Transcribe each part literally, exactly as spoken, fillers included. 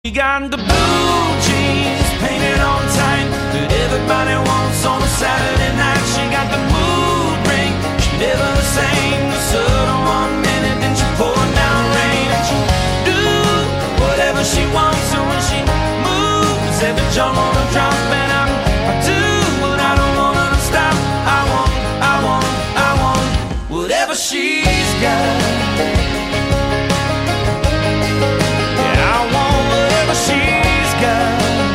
She got the blue jeans painted on tight that everybody wants on a Saturday night. She got the mood ring, she never the same. The sun on one minute, then she pouring down rain. And she do whatever she wants, so when she moves, every jump on a drop. And I'm, I do what I don't want her to stop. I want, I want, I want whatever she's got. She's got.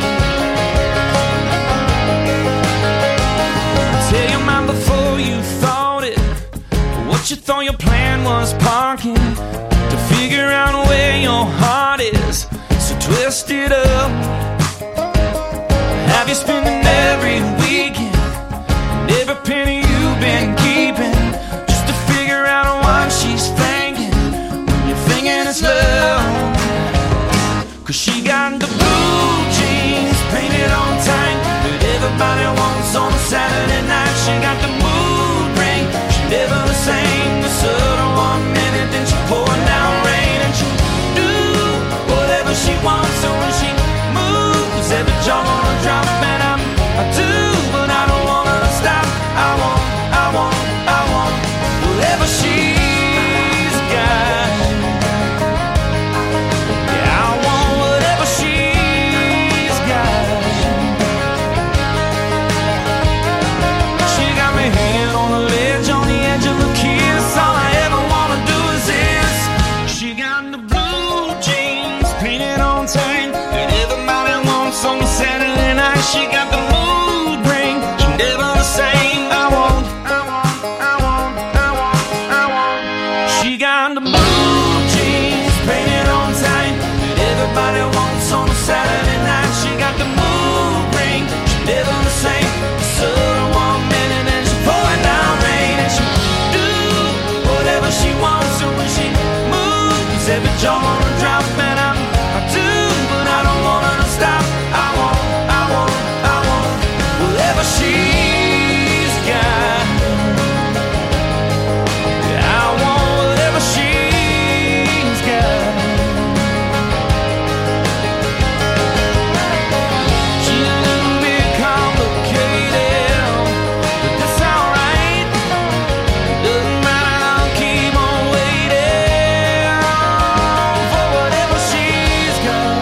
Tell your mind before you thought it, what you thought your plan was parking, to figure out where your heart is, so twist it up. Have you spending every weekend and every penny you've been keeping, just to figure out what she's thinking when you're thinking it's love? Cause she got the blue jeans painted on tight that everybody wants on a Saturday night. She got the mood ring, she never the same. The sun on one minute, then she pouring down rain. And she do whatever she wants, so when she moves, every jaw on a drop. And I'm, I do, but I don't want her to stop. I want, I want, I want whatever she's got. She got the mood ring, she never the same. I want, I want, I want, I want, I want. She got the blue jeans painted on tight that everybody wants on a Saturday night. She got the mood ring, she never the same. So one minute and she's pouring down rain. And she do whatever she wants, so when she moves, every jaw on a drop. And I'm, I do, but I don't want her to stop. I want, I want, I want whatever she's got. Yeah, I want whatever she's got. She's a little bit complicated, but that's alright. Doesn't matter, I'll keep on waiting for whatever she's got.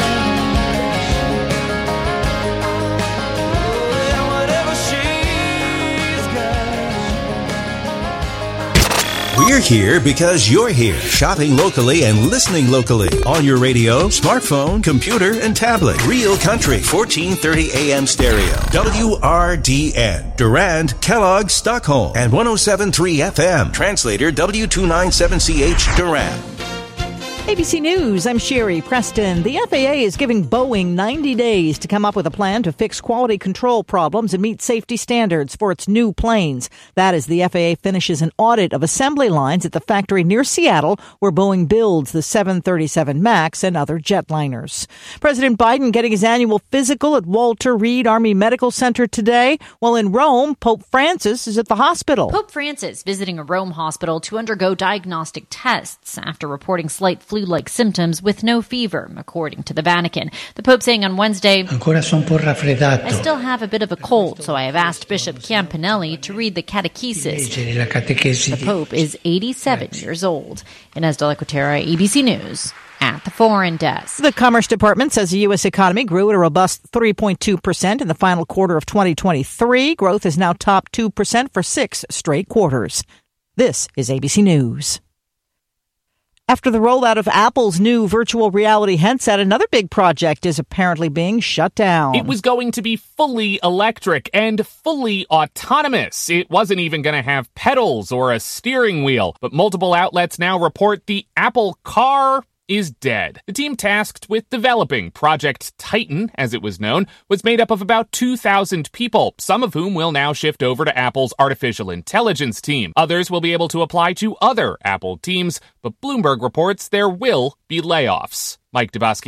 We're here because you're here, shopping locally and listening locally on your radio, smartphone, computer, and tablet. Real Country, fourteen thirty A M stereo. W R D N, Durand, Kellogg, Stockholm, and one oh seven point three F M. Translator W two ninety-seven C H, Durand. A B C News, I'm Sherry Preston. The F A A is giving Boeing ninety days to come up with a plan to fix quality control problems and meet safety standards for its new planes. That as the F A A finishes an audit of assembly lines at the factory near Seattle, where Boeing builds the seven thirty-seven MAX and other jetliners. President Biden getting his annual physical at Walter Reed Army Medical Center today. While in Rome, Pope Francis is at the hospital. Pope Francis visiting a Rome hospital to undergo diagnostic tests after reporting slight flu-like symptoms with no fever, according to the Vatican. The Pope saying on Wednesday, Ancora son un po' raffreddato. I still have a bit of a cold, so I have asked Bishop Campanelli to read the catechesis. The Pope is eighty-seven years old. Inez de la Quatera, A B C News. At the foreign desk. The Commerce Department says the U S economy grew at a robust three point two percent in the final quarter of twenty twenty-three. Growth has now topped two percent for six straight quarters. This is A B C News. After the rollout of Apple's new virtual reality headset, another big project is apparently being shut down. It was going to be fully electric and fully autonomous. It wasn't even going to have pedals or a steering wheel. But multiple outlets now report the Apple Car is dead. The team tasked with developing Project Titan, as it was known, was made up of about two thousand people, some of whom will now shift over to Apple's artificial intelligence team. Others will be able to apply to other Apple teams, but Bloomberg reports there will be layoffs. Mike Dubosky,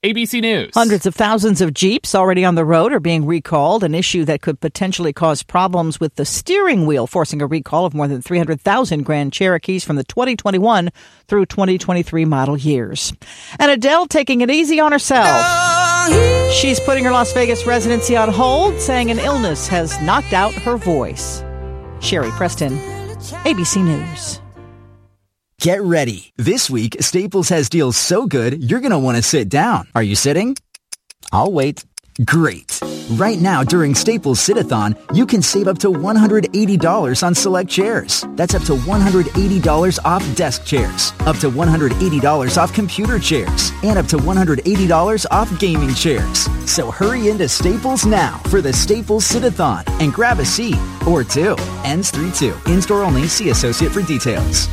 A B C News. Hundreds of thousands of Jeeps already on the road are being recalled, an issue that could potentially cause problems with the steering wheel, forcing a recall of more than three hundred thousand Grand Cherokees from the twenty twenty-one through twenty twenty-three model years. And Adele taking it easy on herself. She's putting her Las Vegas residency on hold, saying an illness has knocked out her voice. Sherry Preston, A B C News. Get ready. This week, Staples has deals so good, you're going to want to sit down. Are you sitting? I'll wait. Great. Right now, during Staples Sit-a-thon, you can save up to one hundred eighty dollars on select chairs. That's up to one hundred eighty dollars off desk chairs, up to one hundred eighty dollars off computer chairs, and up to one hundred eighty dollars off gaming chairs. So hurry into Staples now for the Staples Sit-a-thon and grab a seat or two. Ends three two. In-store only. See associate for details.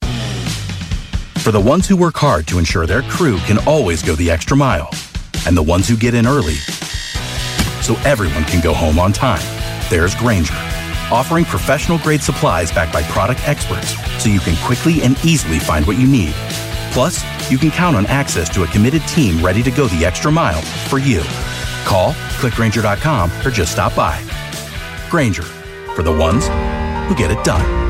For the ones who work hard to ensure their crew can always go the extra mile, and the ones who get in early so everyone can go home on time, there's Grainger, offering professional-grade supplies backed by product experts so you can quickly and easily find what you need. Plus, you can count on access to a committed team ready to go the extra mile for you. Call, click Grainger dot com, or just stop by. Grainger, for the ones who get it done.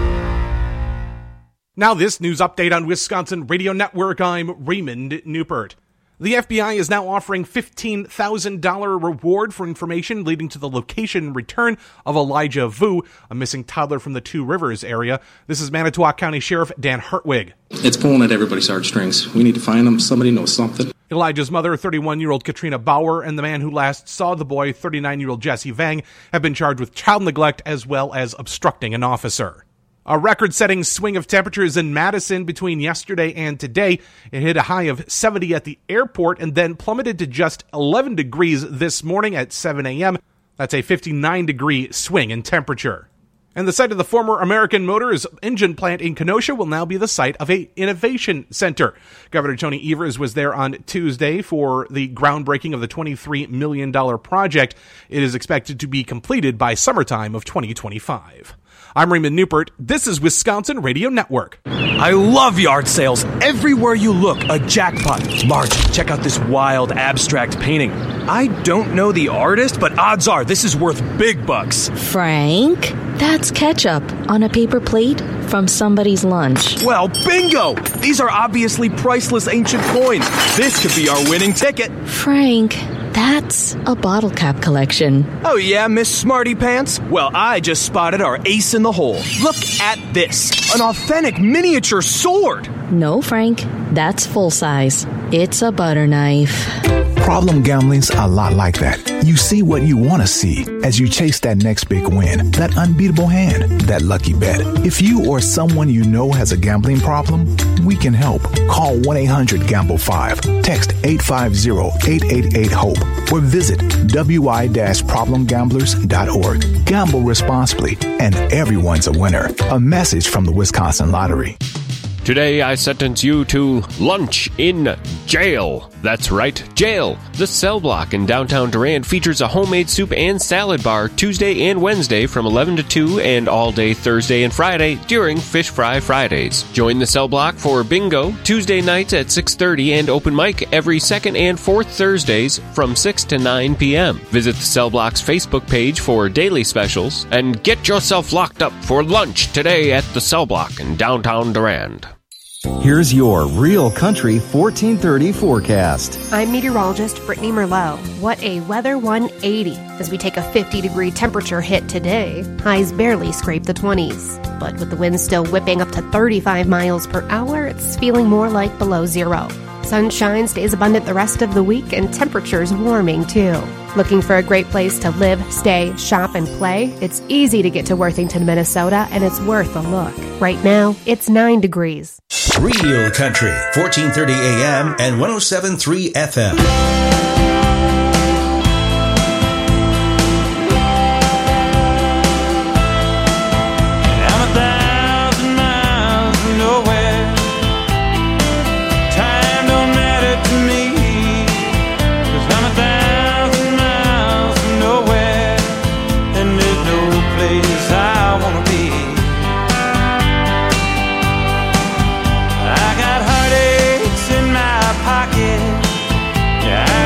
Now this news update on Wisconsin Radio Network. I'm Raymond Newpert. The F B I is now offering fifteen thousand dollars reward for information leading to the location and return of Elijah Vu, a missing toddler from the Two Rivers area. This is Manitowoc County Sheriff Dan Hartwig. It's pulling at everybody's heartstrings. We need to find him. Somebody knows something. Elijah's mother, thirty-one-year-old Katrina Bauer, and the man who last saw the boy, thirty-nine-year-old Jesse Vang, have been charged with child neglect as well as obstructing an officer. A record-setting swing of temperatures in Madison between yesterday and today. It hit a high of seventy at the airport and then plummeted to just eleven degrees this morning at seven a.m. That's a fifty-nine degree swing in temperature. And the site of the former American Motors engine plant in Kenosha will now be the site of a innovation center. Governor Tony Evers was there on Tuesday for the groundbreaking of the twenty-three million dollars project. It is expected to be completed by summertime of twenty twenty-five. I'm Raymond Newpert. This is Wisconsin Radio Network. I love yard sales. Everywhere you look, a jackpot. Marge, check out this wild abstract painting. I don't know the artist, but odds are this is worth big bucks. Frank, that's ketchup on a paper plate from somebody's lunch. Well, bingo! These are obviously priceless ancient coins. This could be our winning ticket. Frank, that's a bottle cap collection. Oh yeah, Miss Smarty Pants? Well, I just spotted our ace in the hole. Look at this. An authentic miniature sword. No, Frank, that's full size. It's a butter knife. Problem gambling's a lot like that. You see what you want to see as you chase that next big win, that unbeatable hand, that lucky bet. If you or someone you know has a gambling problem, we can help. Call one eight hundred gamble five, text eight five zero, eight eight eight, HOPE, or visit w i dash problem gamblers dot org. Gamble responsibly, and everyone's a winner. A message from the Wisconsin Lottery. Today, I sentence you to lunch in jail. That's right, jail. The Cell Block in downtown Durand features a homemade soup and salad bar Tuesday and Wednesday from eleven to two and all day Thursday and Friday during Fish Fry Fridays. Join the Cell Block for bingo Tuesday nights at six thirty and open mic every second and fourth Thursdays from six to nine p.m. Visit the Cell Block's Facebook page for daily specials and get yourself locked up for lunch today at the Cell Block in downtown Durand. Here's your Real Country fourteen thirty forecast. I'm meteorologist Brittany Merlot. What a weather one eighty as we take a fifty degree temperature hit today. Highs barely scrape the twenties. But with the wind still whipping up to thirty-five miles per hour, it's feeling more like below zero. Sunshine stays abundant the rest of the week and temperatures warming too. Looking for a great place to live, stay, shop, and play? It's easy to get to Worthington, Minnesota, and it's worth a look. Right now, it's nine degrees. Real Country, fourteen thirty a.m. and one oh seven point three F M. I got heartaches in my pocket. Yeah, I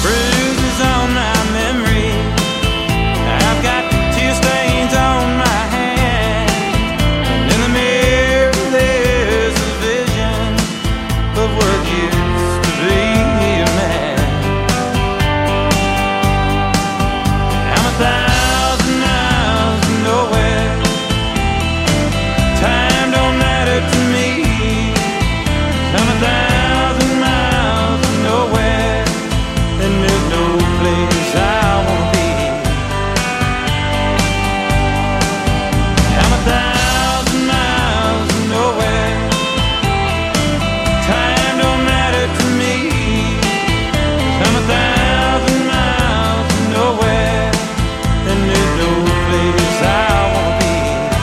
bruises on my memory. I've got tear stains on my hands, and in the mirror there's a vision of what used to be a man. I'm a thousand miles from nowhere. Time don't matter to me. I'm a thousand miles from nowhere, and there's no place I wanna be. I'm a thousand miles from nowhere. Time don't matter to me. I'm a thousand miles from nowhere, and there's no place I wanna be.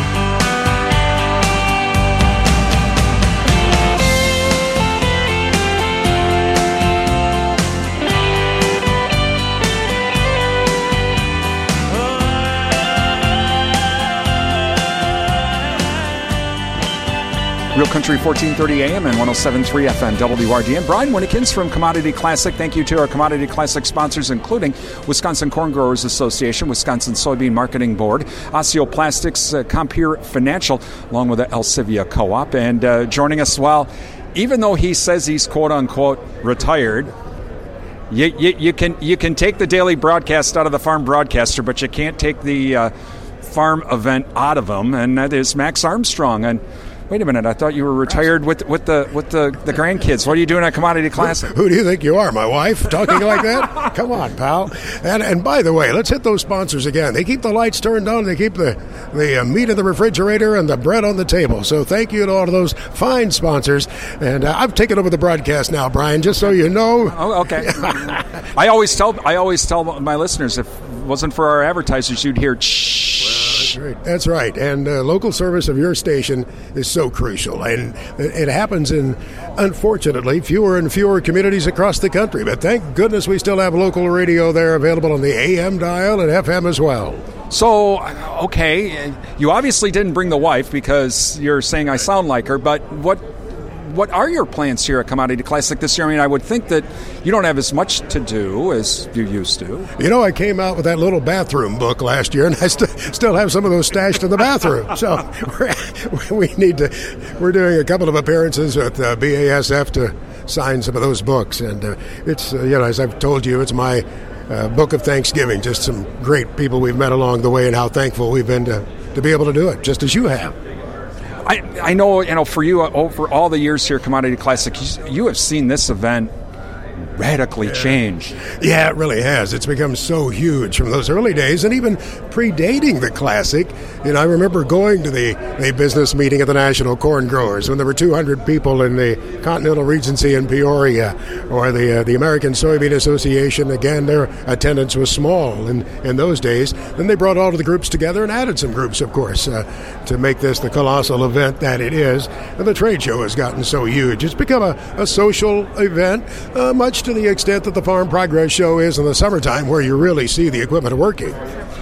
Real Country fourteen thirty A M and one oh seven point three F M W R D N. Brian Winnikins from Commodity Classic. Thank you to our Commodity Classic sponsors, including Wisconsin Corn Growers Association, Wisconsin Soybean Marketing Board, Osteoplastics, uh, Compeer Financial, along with the Elsivia Co-op. And uh, joining us, well, even though he says he's quote-unquote retired, you, you, you can you can take the daily broadcast out of the farm broadcaster, but you can't take the uh, farm event out of him, and that is Max Armstrong. And wait a minute, I thought you were retired with with the with the, the grandkids. What are you doing at Commodity Classic? Who do you think you are, my wife? Talking like that? Come on, pal. And and by the way, let's hit those sponsors again. They keep the lights turned on. They keep the, the uh, meat in the refrigerator and the bread on the table. So thank you to all of those fine sponsors. And uh, I've taken over the broadcast now, Brian, just so you know. Oh, okay. I always tell I always tell my listeners, if it wasn't for our advertisers, you'd hear shh. That's right. That's right. And uh, local service of your station is so crucial. And it happens in, unfortunately, fewer and fewer communities across the country. But thank goodness we still have local radio there available on the A M dial and F M as well. So, okay, you obviously didn't bring the wife because you're saying I sound like her, but what what are your plans here at Commodity Classic this year? I mean, I would think that you don't have as much to do as you used to. You know, I came out with that little bathroom book last year, and I st- still have some of those stashed in the bathroom. So we're, we need to, we're doing a couple of appearances with uh, B A S F to sign some of those books. And uh, it's, uh, you know, as I've told you, it's my uh, book of Thanksgiving, just some great people we've met along the way and how thankful we've been to, to be able to do it, just as you have. I, I know, you know, for you, uh, over all the years here at Commodity Classic, you, you have seen this event radically yeah. change. Yeah, it really has. It's become so huge from those early days, and even predating the Classic. You know, I remember going to the, the business meeting at the National Corn Growers when there were two hundred people in the Continental Regency in Peoria, or the uh, the American Soybean Association. Again, their attendance was small in, in those days. Then they brought all of the groups together and added some groups, of course, uh, to make this the colossal event that it is. And the trade show has gotten so huge. It's become a, a social event, uh, much to the extent that the Farm Progress Show is in the summertime, where you really see the equipment working.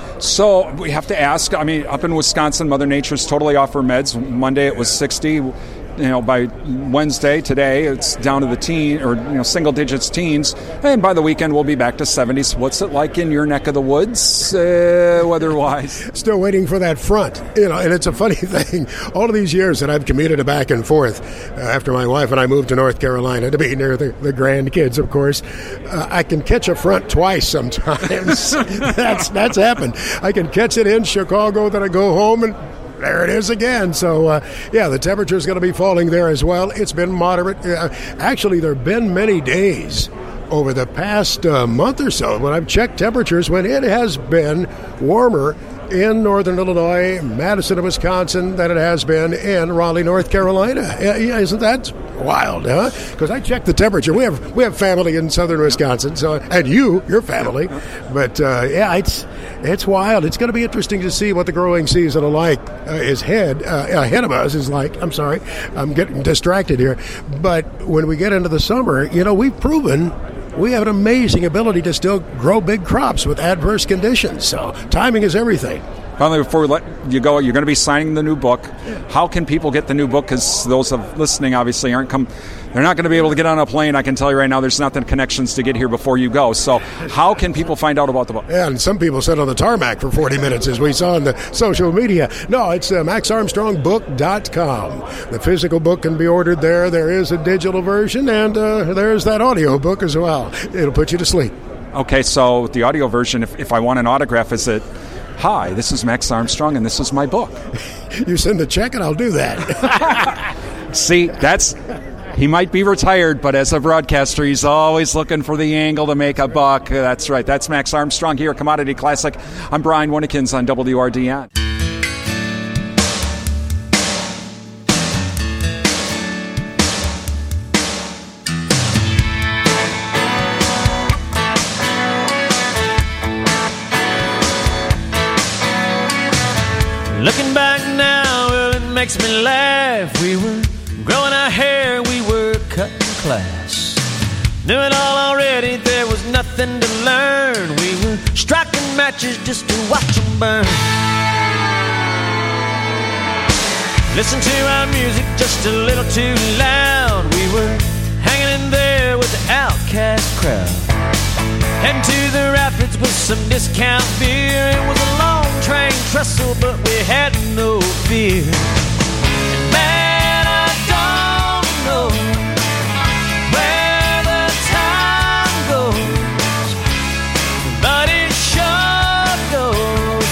So we have to ask, I mean, up in Wisconsin, Mother Nature's totally off her meds. Monday it was sixty. You know, by Wednesday, today, it's down to the teen, or, you know, single digits teens. And by the weekend, we'll be back to seventies. What's it like in your neck of the woods, uh, weather-wise? Still waiting for that front. You know, and it's a funny thing. All of these years that I've commuted back and forth uh, after my wife and I moved to North Carolina to be near the, the grandkids, of course, uh, I can catch a front twice sometimes. that's that's happened. I can catch it in Chicago, then I go home and there it is again. So, uh, yeah, the temperature is going to be falling there as well. It's been moderate. Uh, actually, there have been many days over the past uh, month or so when I've checked temperatures when it has been warmer in northern Illinois, Madison, Wisconsin, than it has been in Raleigh, North Carolina. Yeah, isn't that wild, huh? Because I checked the temperature. We have we have family in southern Wisconsin, so and you, your family. But uh, yeah, it's it's wild. It's going to be interesting to see what the growing season alike uh, is head uh, ahead of us is like. I'm sorry, I'm getting distracted here. But when we get into the summer, you know, we've proven we have an amazing ability to still grow big crops with adverse conditions. So timing is everything. Finally, before we let you go, you're going to be signing the new book. How can people get the new book? Because those of listening obviously aren't come. They're not going to be able to get on a plane. I can tell you right now, there's not the connections to get here before you go. So how can people find out about the book? Yeah, and some people sit on the tarmac for forty minutes, as we saw on the social media. No, it's uh, max armstrong book dot com. The physical book can be ordered there. There is a digital version, and uh, there's that audio book as well. It'll put you to sleep. Okay, so the audio version, if, if I want an autograph, is it, hi, this is Max Armstrong, and this is my book? You send the check, and I'll do that. See, that's... He might be retired, but as a broadcaster, he's always looking for the angle to make a buck. That's right. That's Max Armstrong here at Commodity Classic. I'm Brian Winnikins on W R D N. Looking back now, well, it makes me laugh. We were growing our hair, we were cutting class. Knew it all already, there was nothing to learn. We were striking matches just to watch them burn. Listen to our music just a little too loud. We were hanging in there with the outcast crowd. Heading to the rapids with some discount beer. It was a long train trestle, but we had no fear. And man, I don't know where the time goes, but it sure goes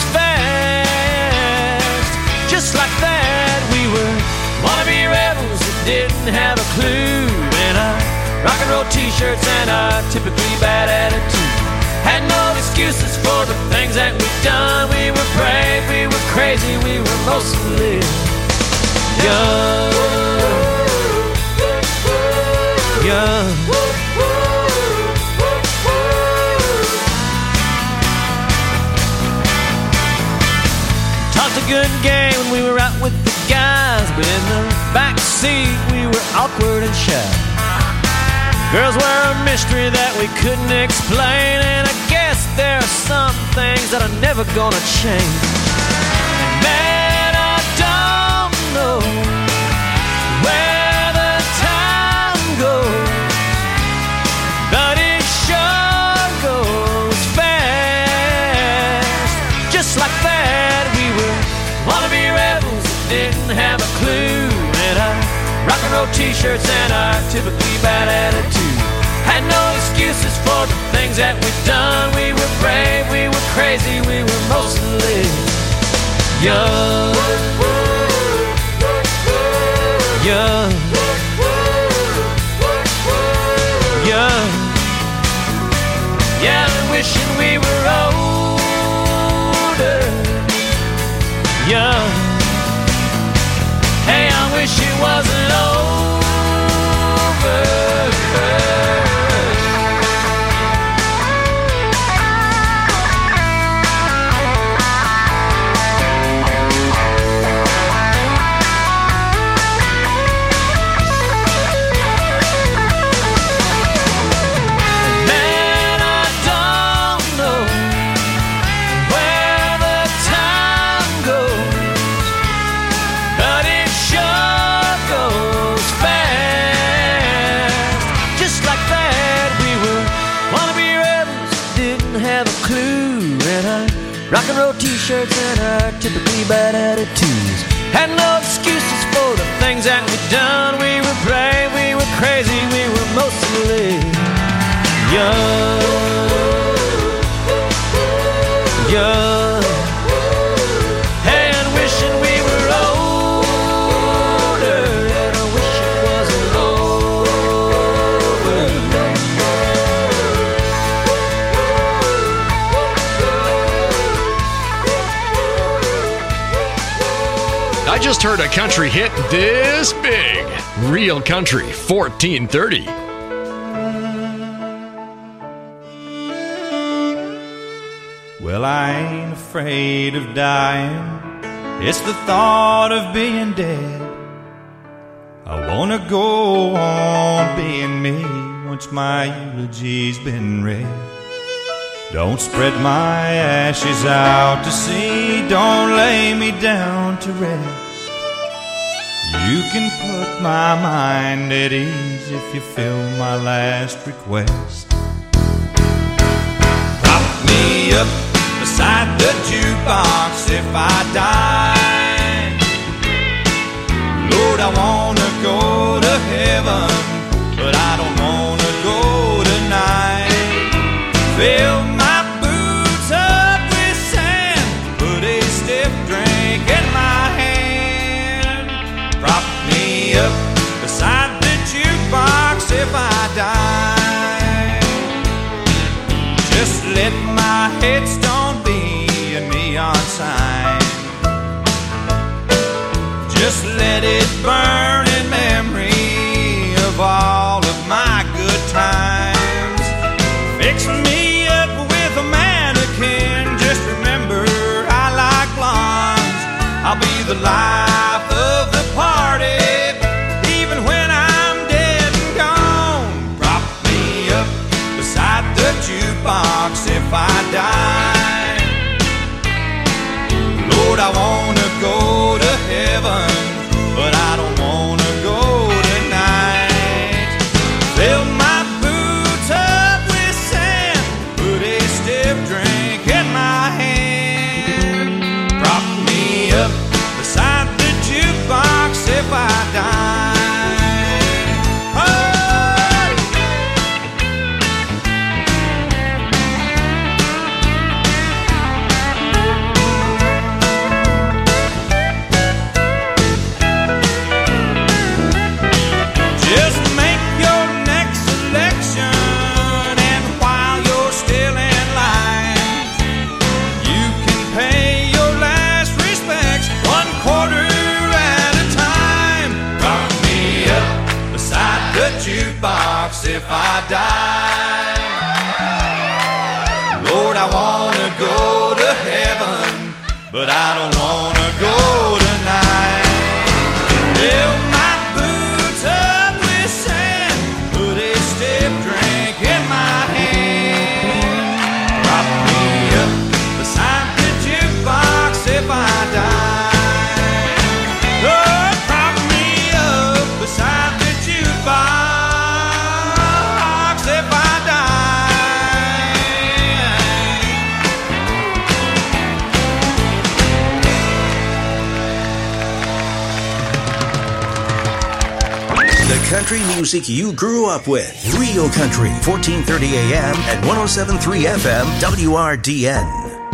fast. Just like that, we were wannabe rebels that didn't have a clue. And our rock and roll t-shirts and our typically bad attitude had no excuses for the things that we've done. We were brave, we were crazy, we were mostly young. Young. Talked a good game when we were out with the guys, but in the back seat we were awkward and shy. Girls were a mystery that we couldn't explain, and I guess there are some things that are never gonna change. And man, I don't know where the time goes, but it sure goes fast. Just like that, we were wannabe rebels that didn't have a clue. And our rock and roll t-shirts and our typically bad attitude had no excuses for the things that we've done. We were brave, we were crazy, we were mostly young. Young. Young. Yeah, wishing we were older. Young. Hey, I wish it wasn't over. Rock and roll t-shirts and our typically bad attitudes had no excuses for the things that we've done. We were brave, we were crazy, we were mostly young. Young. Hey, and wishing we were older, and I wish it wasn't over. I just heard a country hit this big. Real Country fourteen thirty. Well, I ain't afraid of dying. It's the thought of being dead. I wanna go on being me once my eulogy's been read. Don't spread my ashes out to sea. Don't lay me down to rest. You can put my mind at ease if you fill my last request. Prop me up beside the jukebox if I die. Lord, I wanna go to heaven, but I don't wanna go tonight. Fill my boots up with sand, put a stiff drink in my hand. Prop me up beside the jukebox if I die. Just let my headstone be a neon sign. Just let it burn in memory of all of my good times. Fix me up with a mannequin. Just remember I like blondes. I'll be the life of the party, even when I'm dead and gone. Prop me up beside the jukebox if I die. Lord, I wanna go to heaven, but I don't wanna go tonight. Fill my boots up with sand, put a stiff drink in my hand. Prop me up beside the jukebox if I die. Just make your next selection, and while you're still in line, you can pay your last respects one quarter at a time. Prop me up beside the jukebox if I die. Lord, I wanna go to heaven, but I don't wanna go tonight. Fill my boots up with sand, put a stiff drink in my hand. Prop me up beside the jukebox if I die. Lord, prop me up beside the jukebox if I The country music you grew up with. Real Country, fourteen thirty A M and one oh seven point three F M W R D N.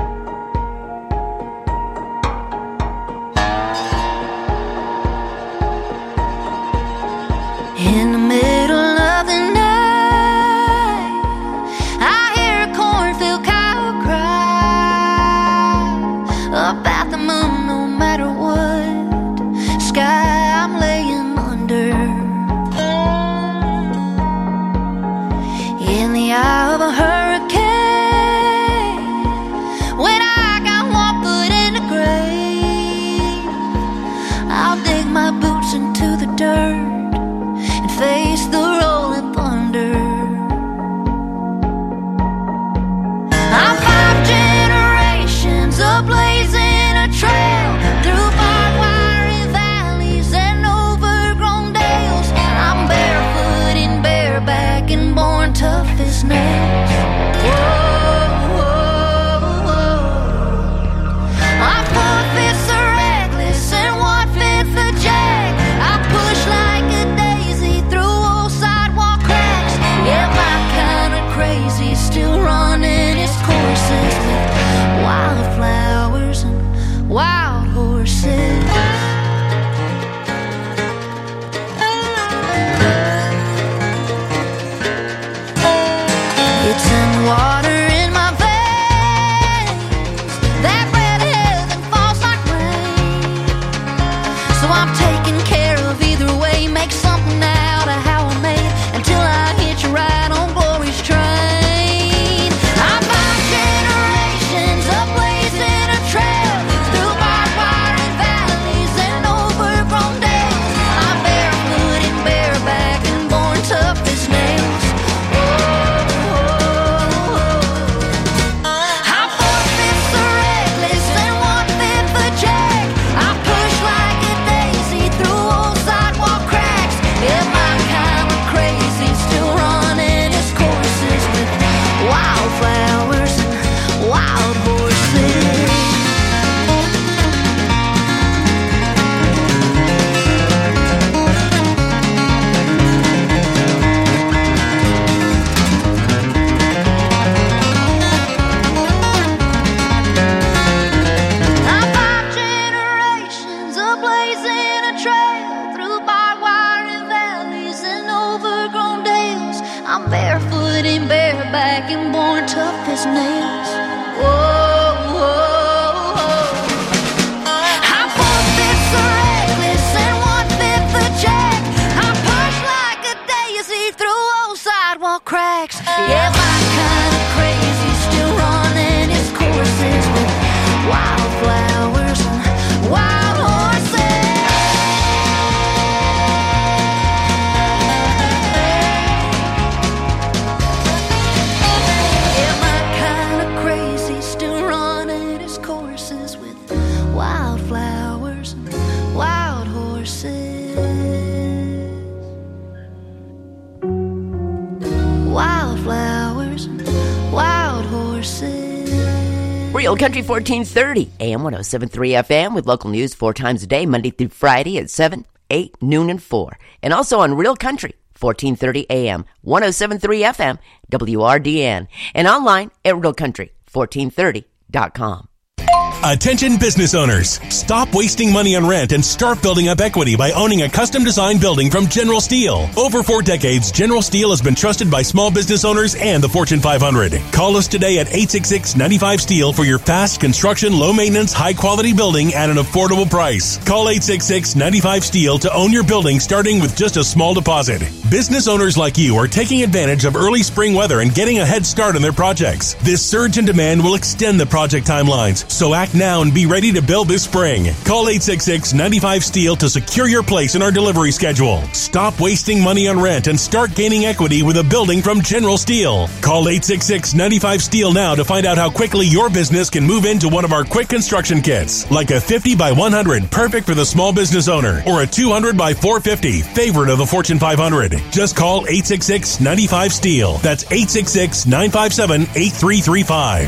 In the middle of the night, I hear a cornfield cow cry about the moon. No matter what sky I'm laying under, in the eye of a hurricane, when I got one foot in the grave, I'll dig my boots into the dirt and face the rolling thunder. I'm five generations of blazing a trail through barbed wire valleys and overgrown dales. I'm barefoot and bareback and born tough as nails. Whoa, whoa, whoa. My foot fits the reckless and one fits the jack. I push like a daisy through old sidewalk cracks. Yeah, my kind of crazy still running its courses with wildflowers and wild horses. It's in the water in my veins, that red heaven falls like rain. So I'm taking care of either way, make something out of how I made, until I hitch a ride on glory's train. I'm five generations sitting bareback and born tough as nails. Whoa, whoa, whoa. I'm four-fifths a reckless and one-fifth a jack. I push like a daisy through old sidewalk cracks. Yeah, my kind of crazy still running its courses with wildflowers and wild horses. Yeah, my kind of crazy still running its courses with wildflowers and wild horses. Wildflowers and wild horses. Real Country fourteen thirty, A M one oh seven point three F M with local news four times a day, Monday through Friday at seven, eight, noon, and four. And also on Real Country fourteen thirty A M, one oh seven point three F M, W R D N. And online at real country fourteen thirty dot com. Attention business owners. Stop wasting money on rent and start building up equity by owning a custom-designed building from General Steel. Over four decades, General Steel has been trusted by small business owners and the Fortune five hundred. Call us today at eight six six, nine five, STEEL for your fast construction, low-maintenance, high-quality building at an affordable price. Call eight six six, nine five, STEEL to own your building starting with just a small deposit. Business owners like you are taking advantage of early spring weather and getting a head start on their projects. This surge in demand will extend the project timelines, so act now and be ready to build this spring. Call eight six six, nine five, STEEL to secure your place in our delivery schedule. Stop wasting money on rent and start gaining equity with a building from General Steel. Call eight six six, nine five, STEEL now to find out how quickly your business can move into one of our quick construction kits, like a fifty by one hundred, perfect for the small business owner, or a two hundred by four fifty, favorite of the Fortune five hundred. Just call eight six six, nine five, STEEL. That's eight six six, nine five seven, eight three three five.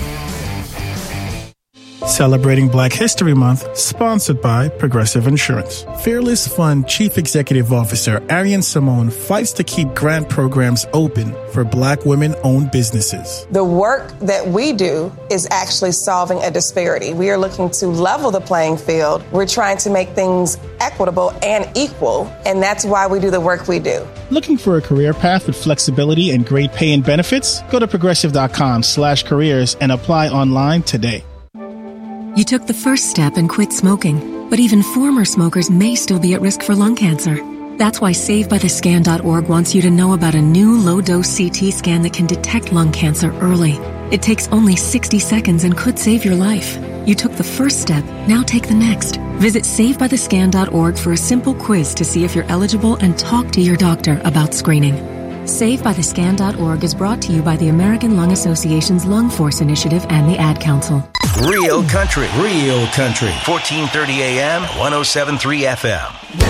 Celebrating Black History Month, sponsored by Progressive Insurance. Fearless Fund Chief Executive Officer Arian Simone fights to keep grant programs open for Black women-owned businesses. The work that we do is actually solving a disparity. We are looking to level the playing field. We're trying to make things equitable and equal, and that's why we do the work we do. Looking for a career path with flexibility and great pay and benefits? Go to progressive.com slash careers and apply online today. You took the first step and quit smoking, but even former smokers may still be at risk for lung cancer. That's why Save By The Scan dot org wants you to know about a new low-dose C T scan that can detect lung cancer early. It takes only sixty seconds and could save your life. You took the first step, now take the next. Visit Save By The Scan dot org for a simple quiz to see if you're eligible and talk to your doctor about screening. Save By The Scan dot org is brought to you by the American Lung Association's Lung Force Initiative and the Ad Council. Real Country, Real Country, fourteen thirty A M, one oh seven point three F M.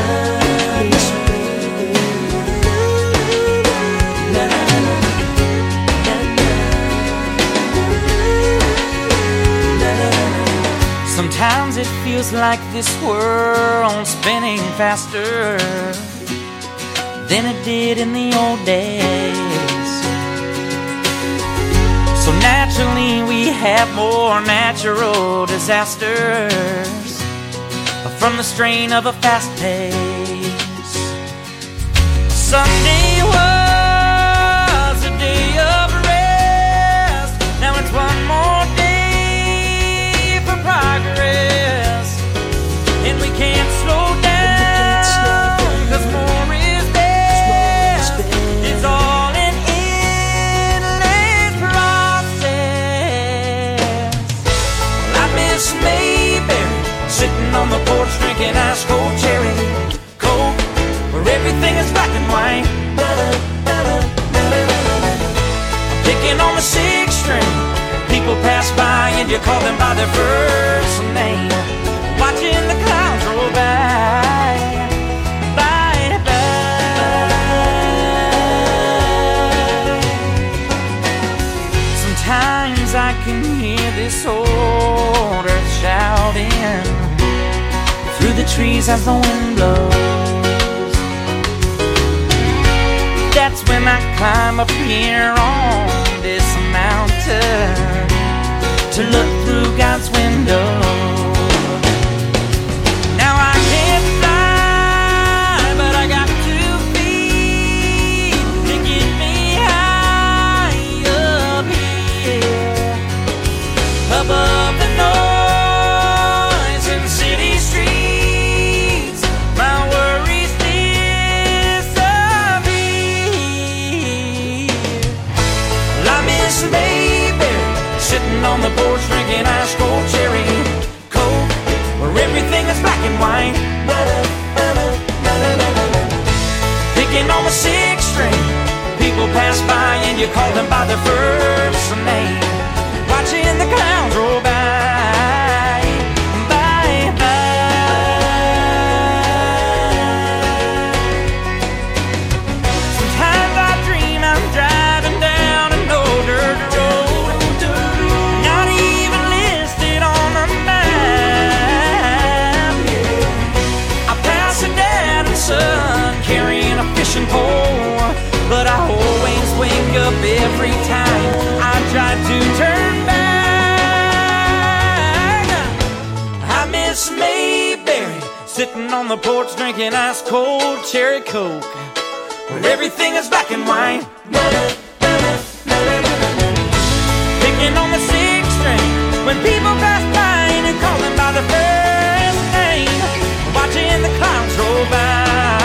Sometimes it feels like this world's spinning faster than it did in the old days. So naturally we have more natural disasters from the strain of a fast pace. Sunday was a day of rest. Now it's one more day for progress, and we can't slow down, 'cause more is best. It's all an endless process. Well, I miss Mayberry, sitting on the porch drinking ice cold cherry Coke, where everything is black and white. Picking on the sixth string, people pass by and you call them by their first name. Watching the clouds roll by, by, by. Sometimes I can hear this old earth shouting through the trees as the wind blows. That's when I climb up here on this mountain to look through God's window. Now I can't fly, but I got two feet to get me high miss Mayberry, sitting on the porch drinking ice cold cherry Coke, where everything is black and white. Picking on the sixth string, people pass by and you call them by their first name. Watching the clowns roll by, by, by. Sometimes I dream I'm driving down an old dirt road, not even listed on the map. I pass a dad and son carrying a fishing pole, but I always wake up every time I try to turn back. I miss Mayberry, sitting on the porch drinking ice cold cherry Coke, where everything is black and white. Picking on the sixth string, when people pass by and you call them by their first name. Watching the clowns roll by.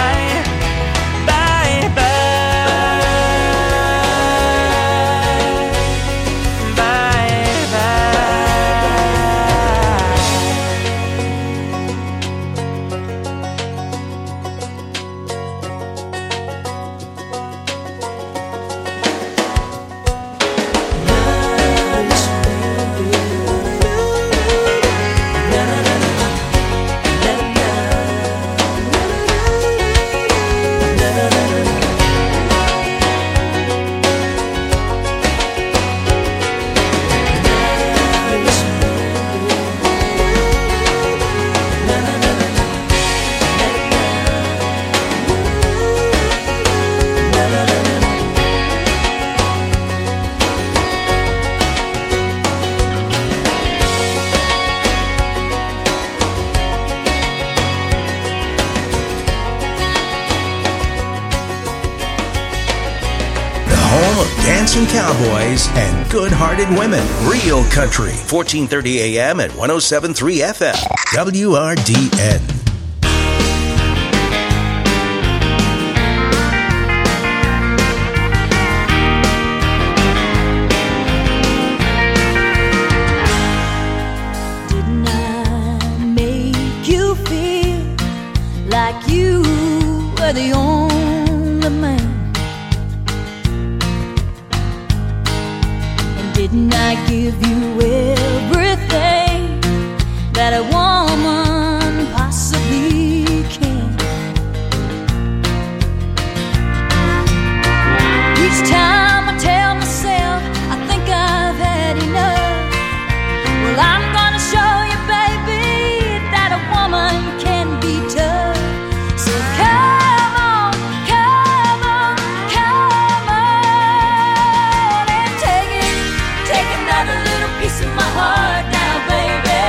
Dancing cowboys and good-hearted women. Real Country, fourteen thirty A M at one oh seven point three F M. W R D N. Didn't I make you feel like you were the only man? Didn't I give you everything that a woman possibly can? Each time I tell myself I think I've had enough, well, I'm gonna show you, baby, that a woman can be tough. So come on, come on, come on and take it. Take another little piece of my heart now, baby.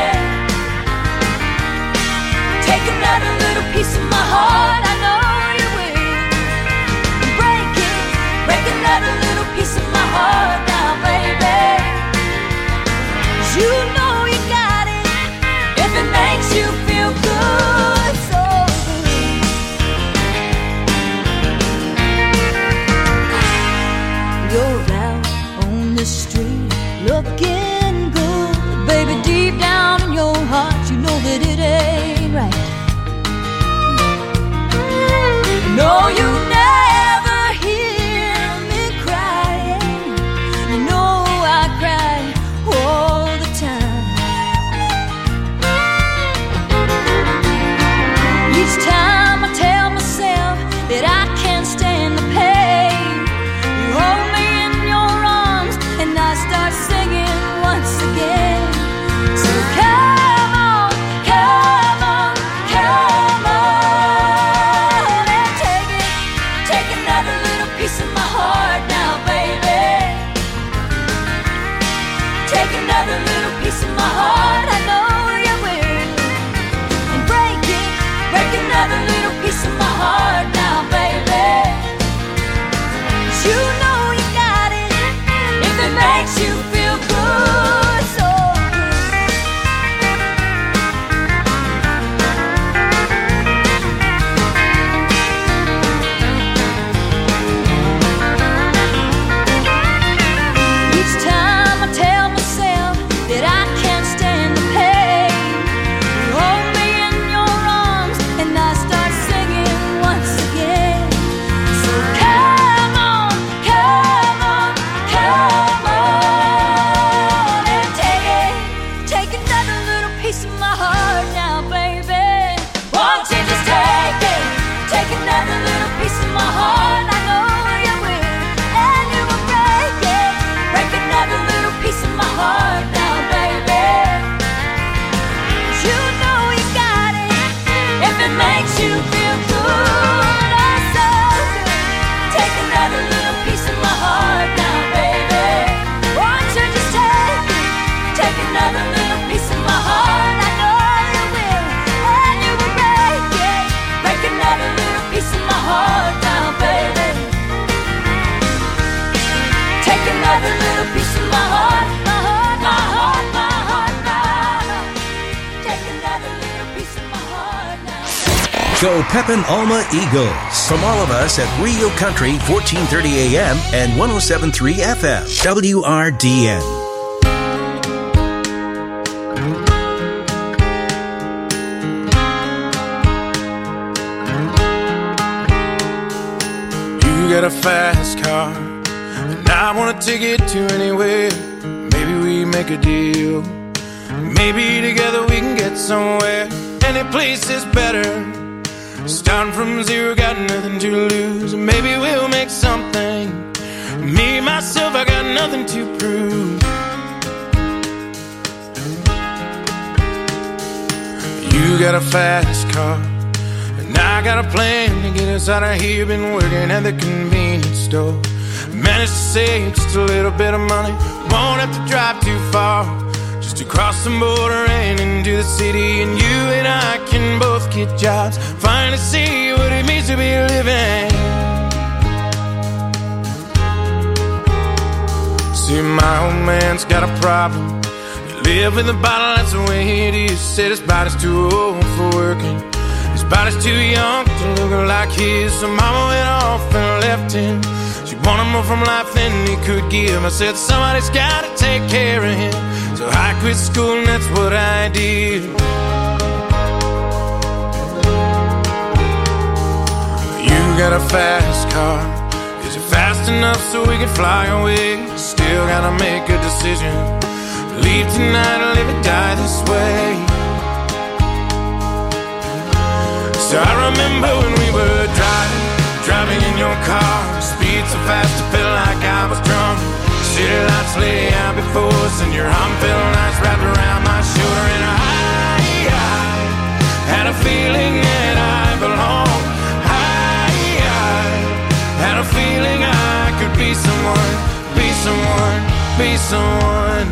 Take another little piece of my heart, I know you will. Break it, break another little piece of my heart now, baby. 'Cause you know you got it, if it makes you feel good, so good. You're out on the street looking good, baby, deep down in your heart you know that it ain't right. No, you never hear me crying. You know I cry all the time. Each time I tell myself that I can't stand the pain, you hold me in your arms and I start singing once again. So come on, come on, come on and take it, take little piece of my heart, my heart, my heart, my heart now. Take another little piece of my heart now. Go Pepin Alma Eagles. From all of us at Real Country, fourteen thirty A M and one oh seven point three F M, W R D N. You got a fast car, and I want to take it to anywhere. Maybe we make a deal. Maybe together we can get somewhere. Any place is better. Starting from zero, got nothing to lose. Maybe we'll make something. Me, myself, I got nothing to prove. You got a fast car, and I got a plan to get us out of here. Been working at the convenience store. Managed to save just a little bit of money. Won't have to drive too far, just to cross the border and into the city. And you and I can both get jobs, finally see what it means to be living. See, my old man's got a problem. He live in the bottle, that's the way it is. Said his body's too old for working, his body's too young to look like his. So mama went off and left him. She wanted more from life than he could give. I said somebody's gotta take care of him. So I quit school and that's what I did. You got a fast car. Is it fast enough so we can fly away? Still gotta make a decision. Leave tonight or live or die this way. So I remember when we were driving, driving in your car. Speed so fast I felt like I was drunk. City lights lay out before us, and your arm felt nice wrapped around my shoulder. And I, I had a feeling that I belonged. I, I had a feeling I could be someone, be someone, be someone.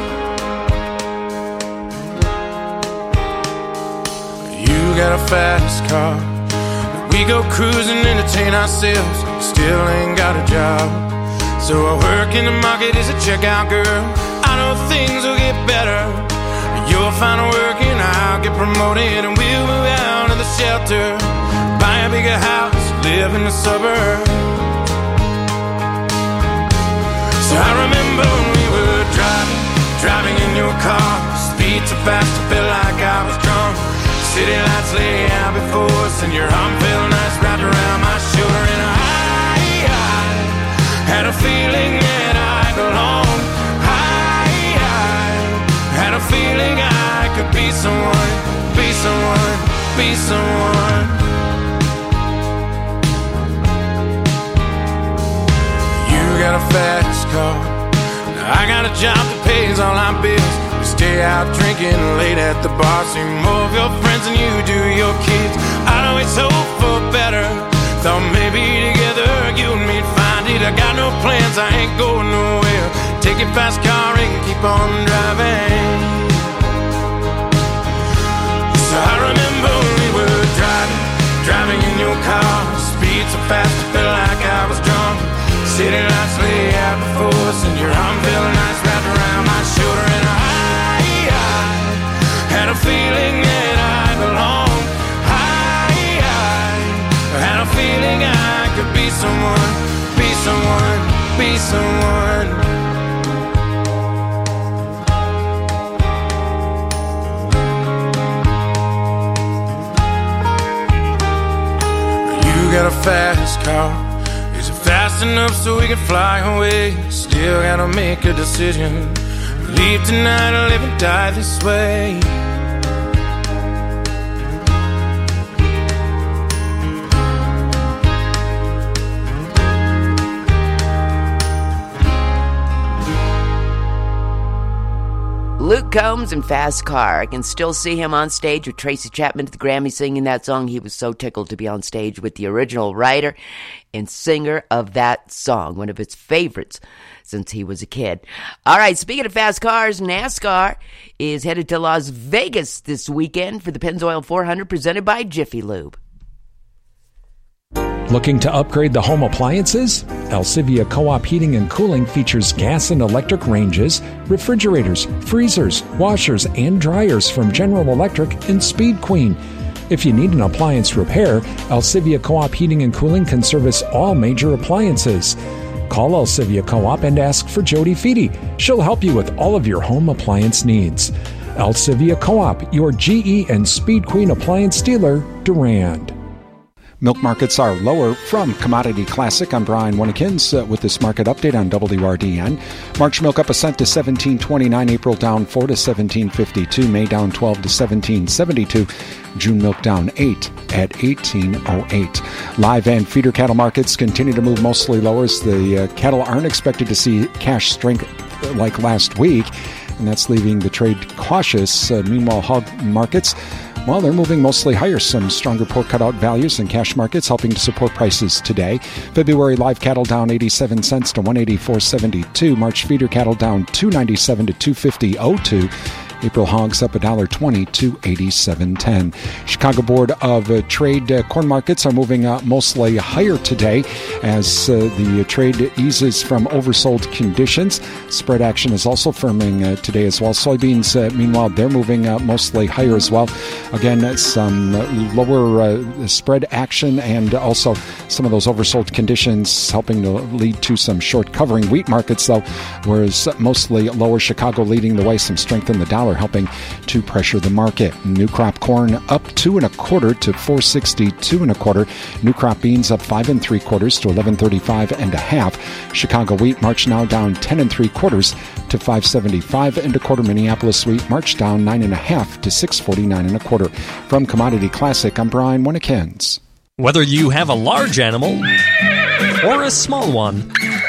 You got a fast car. We go cruising, entertain ourselves. Still ain't got a job. So I work in the market as a checkout girl. I know things will get better. You'll find work and I'll get promoted, and we'll move out of the shelter, buy a bigger house, live in the suburbs. So I remember when we were driving, driving in your car. Speed so fast I felt like I was drunk. City lights lay out before us, and your arm felt nice wrapped around my shoulder. And I, I had a feeling that I belonged. I, I had a feeling I could be someone, be someone, be someone. You got a fast car. Now I got a job that pays all our bills. Stay out drinking late at the bar. See more of your friends than you do your kids. I'd always hope for better. Thought maybe together you and me'd find it. I got no plans, I ain't going nowhere. Take your fast car and keep on driving. So I remember when we were driving, driving in your car. Speed so fast I felt like I was drunk. City lights lay out before us, and your arm felt nice wrapped around my shoulder. And I had a feeling that I belonged. I, I had a feeling I could be someone, be someone, be someone. You got a fast car. Is it fast enough so we can fly away? Still gotta make a decision. Leave tonight or live and die this way. Luke Combs and Fast Car. I can still see him on stage with Tracy Chapman at the Grammy singing that song. He was so tickled to be on stage with the original writer and singer of that song, one of his favorites since he was a kid. All right, speaking of fast cars, NASCAR is headed to Las Vegas this weekend for the Pennzoil four hundred presented by Jiffy Lube. Looking to upgrade the home appliances? Alcivia Co-op Heating and Cooling features gas and electric ranges, refrigerators, freezers, washers, and dryers from General Electric and Speed Queen. If you need an appliance repair, Alcivia Co-op Heating and Cooling can service all major appliances. Call Alcivia Co-op and ask for Jody Feedy. She'll help you with all of your home appliance needs. Alcivia Co-op, your G E and Speed Queen appliance dealer, Durand. Milk markets are lower from Commodity Classic. I'm Brian Winnikins uh, with this market update on W R D N. March milk up a cent to seventeen twenty-nine. April down four to seventeen fifty-two. May down twelve to seventeen seventy-two. June milk down eight at eighteen oh eight. Live and feeder cattle markets continue to move mostly lower as the uh, cattle aren't expected to see cash strength like last week, and that's leaving the trade cautious. Uh, meanwhile, hog markets, well, they're moving mostly higher. Some stronger pork cutout values in cash markets helping to support prices today. February live cattle down eighty-seven cents to one eighty-four seventy-two. March feeder cattle down two ninety-seven to two fifty oh two. April hogs up one dollar twenty to eighty-seven ten. Chicago Board of uh, Trade uh, corn markets are moving uh, mostly higher today as uh, the trade eases from oversold conditions. Spread action is also firming uh, today as well. Soybeans, uh, meanwhile, they're moving uh, mostly higher as well. Again, some uh, lower uh, spread action and also some of those oversold conditions helping to lead to some short covering. Wheat markets, though, whereas mostly lower. Chicago leading the way, some strength in the dollar helping to pressure the market. New crop corn up two and a quarter to four sixty-two and a quarter. New crop beans up five and three quarters to eleven thirty-five and a half. Chicago wheat March now down ten and three quarters to five seventy-five and a quarter. Minneapolis wheat March down nine and a half to six forty-nine and a quarter. From Commodity Classic, I'm Brian Winnikins. Whether you have a large animal or a small one,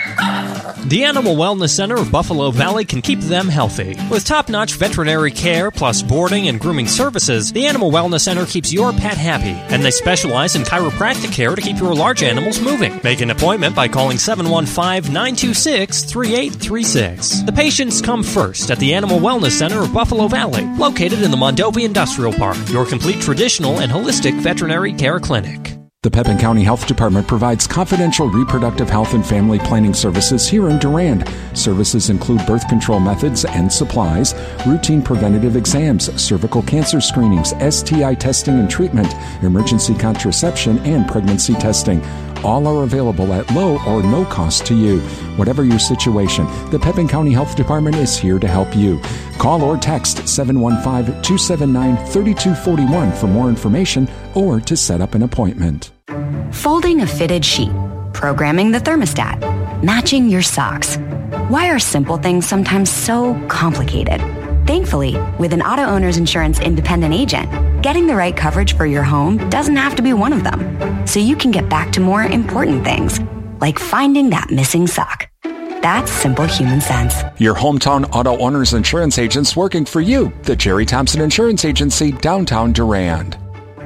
the Animal Wellness Center of Buffalo Valley can keep them healthy. With top-notch veterinary care plus boarding and grooming services, the Animal Wellness Center keeps your pet happy, and they specialize in chiropractic care to keep your large animals moving. Make an appointment by calling seven one five, nine two six, three eight three six. The patients come first at the Animal Wellness Center of Buffalo Valley, located in the Mondovi Industrial Park, your complete traditional and holistic veterinary care clinic. The Pepin County Health Department provides confidential reproductive health and family planning services here in Durand. Services include birth control methods and supplies, routine preventative exams, cervical cancer screenings, S T I testing and treatment, emergency contraception, and pregnancy testing. All are available at low or no cost to you. Whatever your situation, the Pepin County Health Department is here to help you. Call or text seven one five, two seven nine, three two four one for more information or to set up an appointment. Folding a fitted sheet, programming the thermostat, matching your socks. Why are simple things sometimes so complicated? Thankfully, with an Auto Owners Insurance independent agent, getting the right coverage for your home doesn't have to be one of them. So you can get back to more important things, like finding that missing sock. That's simple human sense. Your hometown Auto Owners Insurance agents working for you. The Jerry Thompson Insurance Agency, downtown Durand.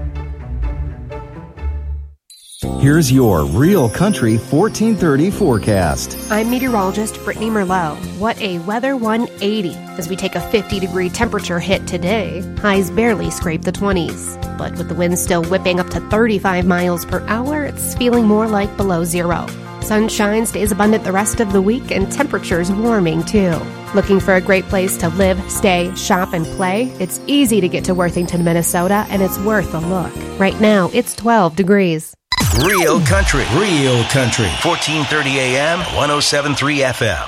Here's your Real Country fourteen thirty forecast. I'm meteorologist Brittany Merlot. What a weather one eighty as we take a fifty degree temperature hit today. Highs barely scrape the twenties. But with the wind still whipping up to thirty-five miles per hour, it's feeling more like below zero. Sunshine stays abundant the rest of the week and temperatures warming too. Looking for a great place to live, stay, shop, and play? It's easy to get to Worthington, Minnesota, and it's worth a look. Right now, it's twelve degrees. Real Country, Real Country, fourteen thirty A M, one oh seven point three F M.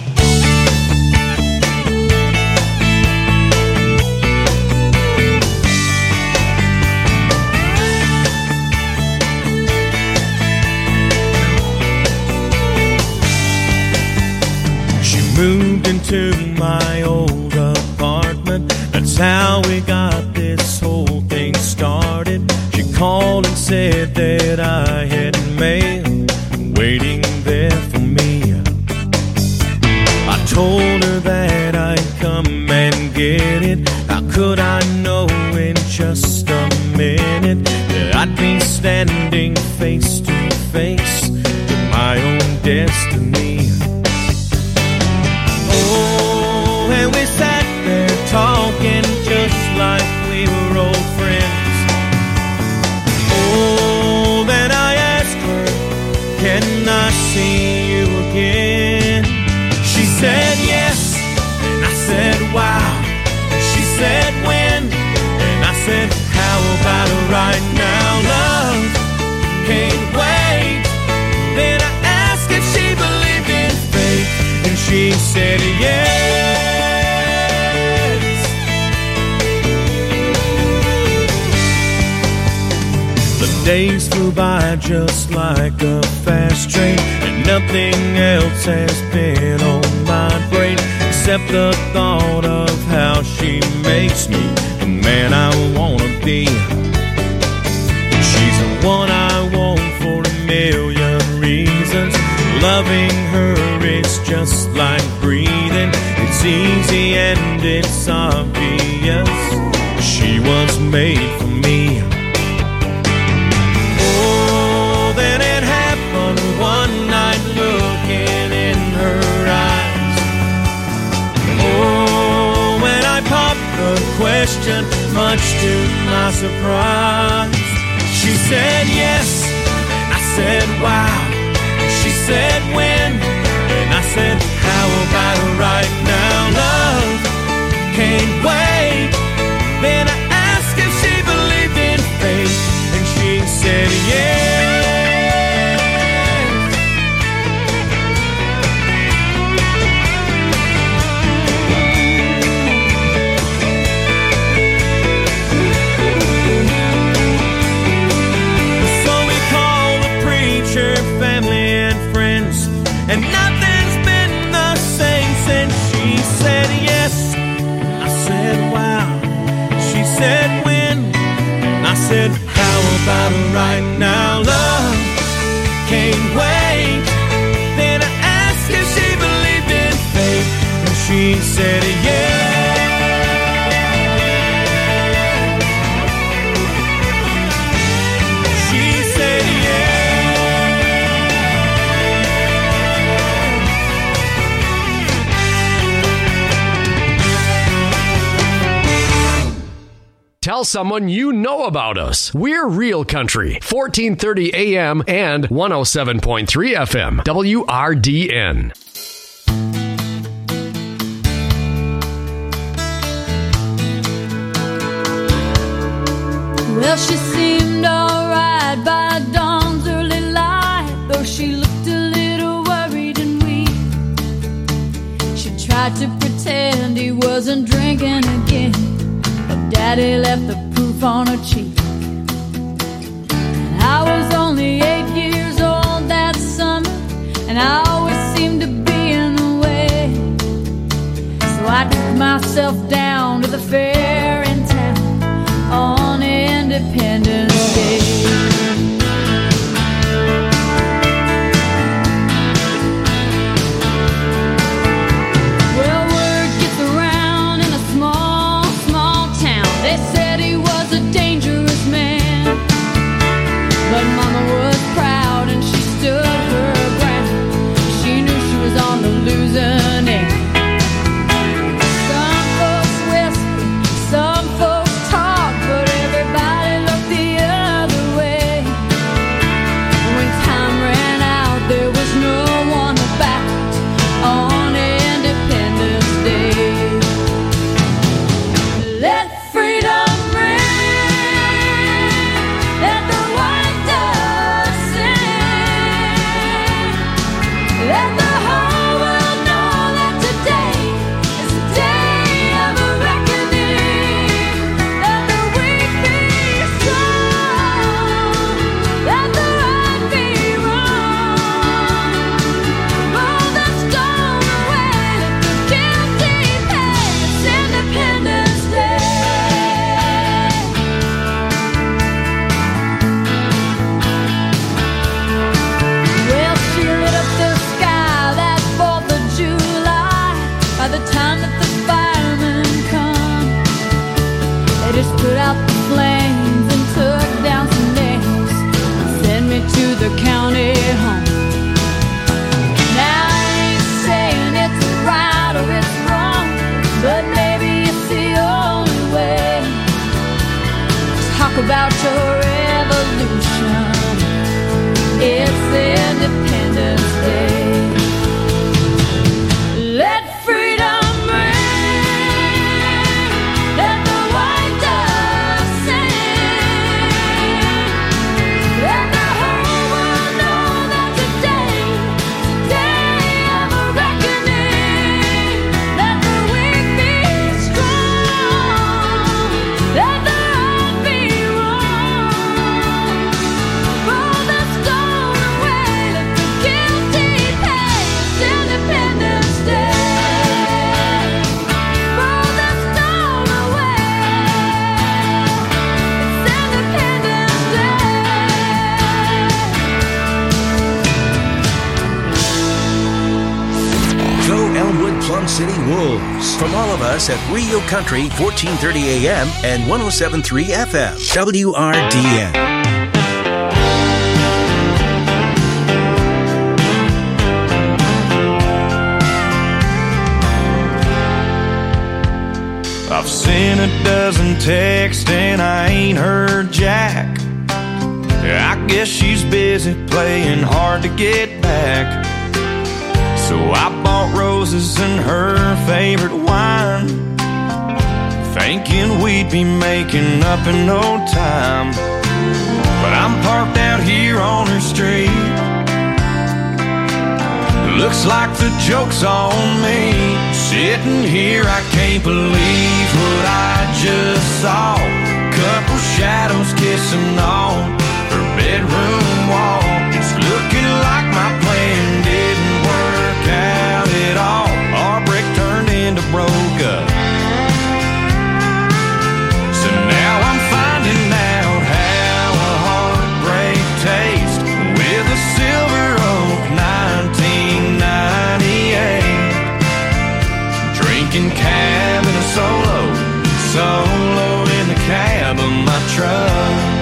She moved into my old apartment. That's how we got this whole thing started. She called and said that I had mail waiting there for me. I told her that I'd come and get it. How could I know in just a minute that I'd be standing face to face with my own destiny? Oh, and we sat there talking just like we were old friends. Oh, then I asked her she said yes. The days flew by just like a fast train, and nothing else has been on my brain except the thought of how she makes me the man I wanna be. She's the one I want for a million reasons. Loving her is just like breathing. It's easy and it's obvious. She was made for me. Oh, then it happened one night, looking in her eyes. Oh, when I popped the question, much to my surprise, she said yes. I said wow. She said when, and I said how about right now? Love can't wait. Then I asked if she believed in fate, and she said yes. So we called the preacher, family, and nothing's been the same since she said yes. I said wow. She said when. I said how about right now? Love can't wait. Then I asked if she believed in fate, and she said yes. She said yes. Tell someone you know about us. We're Real Country, fourteen thirty A M and one oh seven point three F M, W R D N. Well, she seemed alright by dawn's early light, though she looked a little worried and weak. She tried to pretend he wasn't drinking again, but Daddy left the proof on her cheek. And I was only eight years old that summer, and I always seemed to be in the way. So I took myself down to the fair in town on Independence Day. Well, word gets around in a small, small town. They said he was a dangerous man, but Mama was proud and she stood her ground. She knew she was on the losing end. Some folks whispered, some folks talked, but everybody looked the other way. When time ran out, there was no one about on Independence Day. Let freedom ring, let the white dove sing, let the whole world know that today is a day of a reckoning. Let the weak be strong, let the right be wrong. Roll the stone away, let the guilty pay. It's Independence Day. Well, she lit up the sky that fourth of July. By the time that the firemen come, they just put out the flames and took down some names and sent me to the county home. Now I ain't saying it's right or it's wrong, but maybe it's the only way. Talk about your revolution. It's Independence Day. Let freedom ring. City Wolves. From all of us at Rio Country, fourteen thirty A M and one oh seven point three F M, W R D N. I've seen a dozen texts and I ain't heard Jack. I guess she's busy playing hard to get back. So I bought roses and her favorite wine, thinking we'd be making up in no time. But I'm parked out here on her street. Looks like the joke's on me. Sitting here, I can't believe what I just saw. Couple shadows kissing on her bedroom wall. It's looking like my plan didn't work out at all. Our brick turned into broke up. So now I'm finding out how a heartbreak tastes with a Silver Oak nineteen ninety-eight. Drinking cab in a solo, solo in the cab of my truck.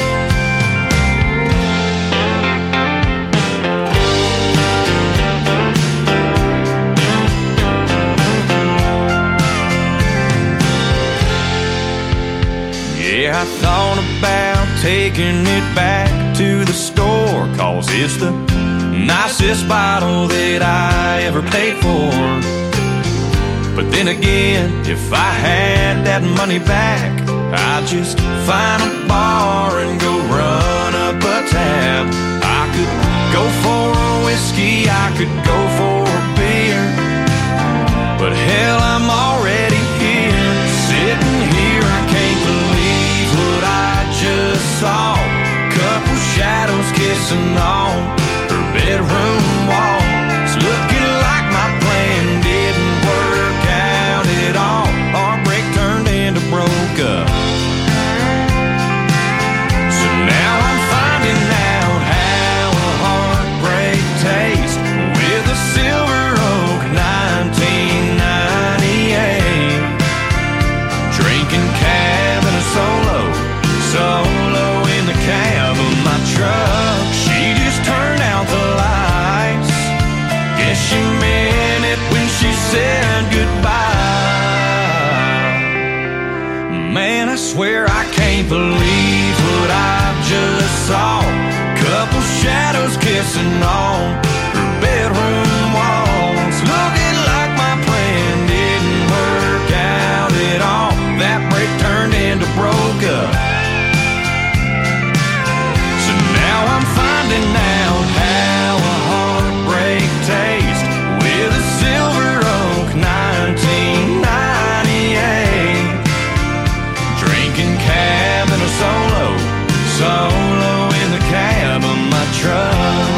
Yeah, I thought about taking it back to the store, 'cause it's the nicest bottle that I ever paid for. But then again, if I had that money back, I'd just find a bar and go run up a tab. I could go for a whiskey, I could go for a beer, but hell, I'm already here. Sitting here, I can't believe what I just saw. Couple shadows kissing on her bedroom wall. It's looking like my plan didn't work out at all. Our break turned into broke up. So now I'm finding out how a heartbreak tastes with a Silver Oak nineteen ninety-eight. Drinking cab in a solo, solo in the cab of my truck. She just turned out the lights. Guess she meant it when she said goodbye. Man, I swear I can't believe what I just saw. Couple shadows kissing on her bedroom walls. Looking like my plan didn't work out at all. That break turned into broke up. So now I'm finding out how a heartbreak tastes with a Silver Oak nineteen ninety-eight. Drinking cab in a solo, solo in the cab of my truck.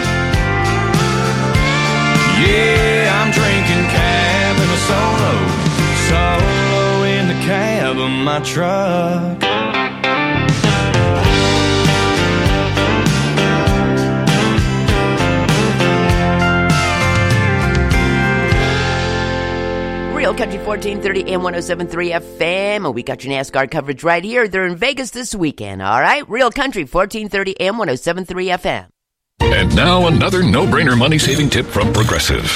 Yeah, I'm drinking cab in a solo, solo in the cab of my truck. Real Country fourteen thirty and one oh seven point three F M. We got your NASCAR coverage right here. They're in Vegas this weekend, all right? Real Country fourteen thirty and one oh seven point three F M. And now another no-brainer money-saving tip from Progressive.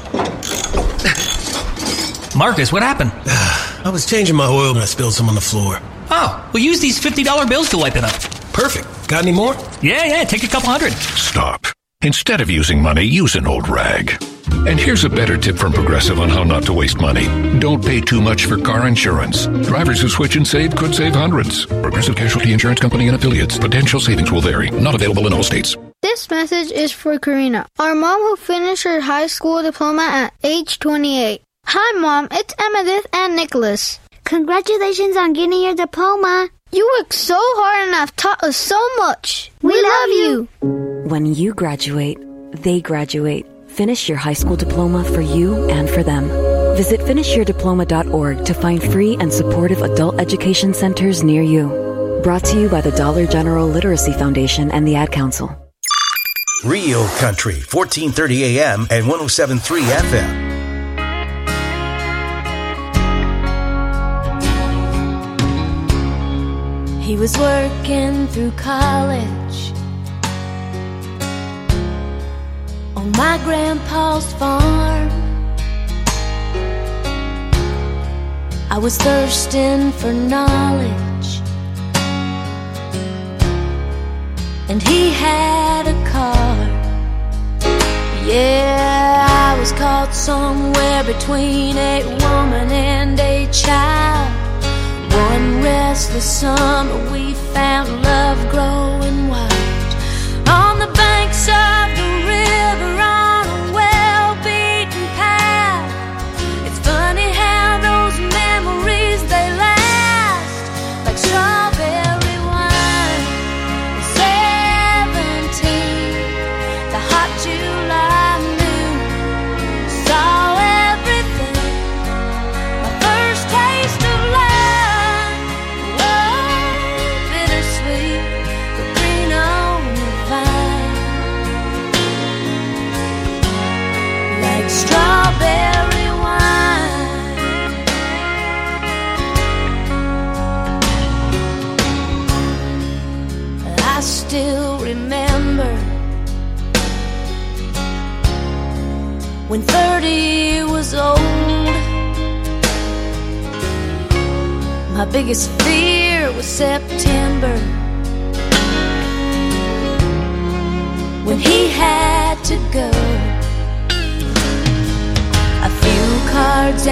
Marcus, what happened? I was changing my oil and I spilled some on the floor. Oh, well, use these fifty dollar bills to wipe it up. Perfect. Got any more? Yeah, yeah, take a couple hundred. Stop. Instead of using money, use an old rag. And here's a better tip from Progressive on how not to waste money. Don't pay too much for car insurance. Drivers who switch and save could save hundreds. Progressive Casualty Insurance Company and affiliates. Potential savings will vary. Not available in all states. This message is for Karina, our mom who finished her high school diploma at age twenty-eight. Hi, Mom. It's Emmettith and Nicholas. Congratulations on getting your diploma. You worked so hard and have taught us so much. We, we love you. When you graduate, they graduate. Finish your high school diploma for you and for them. Visit finish your diploma dot org to find free and supportive adult education centers near you. Brought to you by the Dollar General Literacy Foundation and the Ad Council. Real Country, fourteen thirty A M and one oh seven point three F M. He was working through college on my grandpa's farm. I was thirsting for knowledge, and he had a car. Yeah, I was caught somewhere between a woman and a child. One restless summer we found love growing wild on the banks of the river on a well-beaten path. It's funny how those memories, they last like strawberry wine. Seventeen, the hot July noon, saw everything. My first taste of love, oh, bittersweet, but green on the vine, like strawberry wine. I still remember when thirty was old. My biggest fear was September, when he had to go. A few cards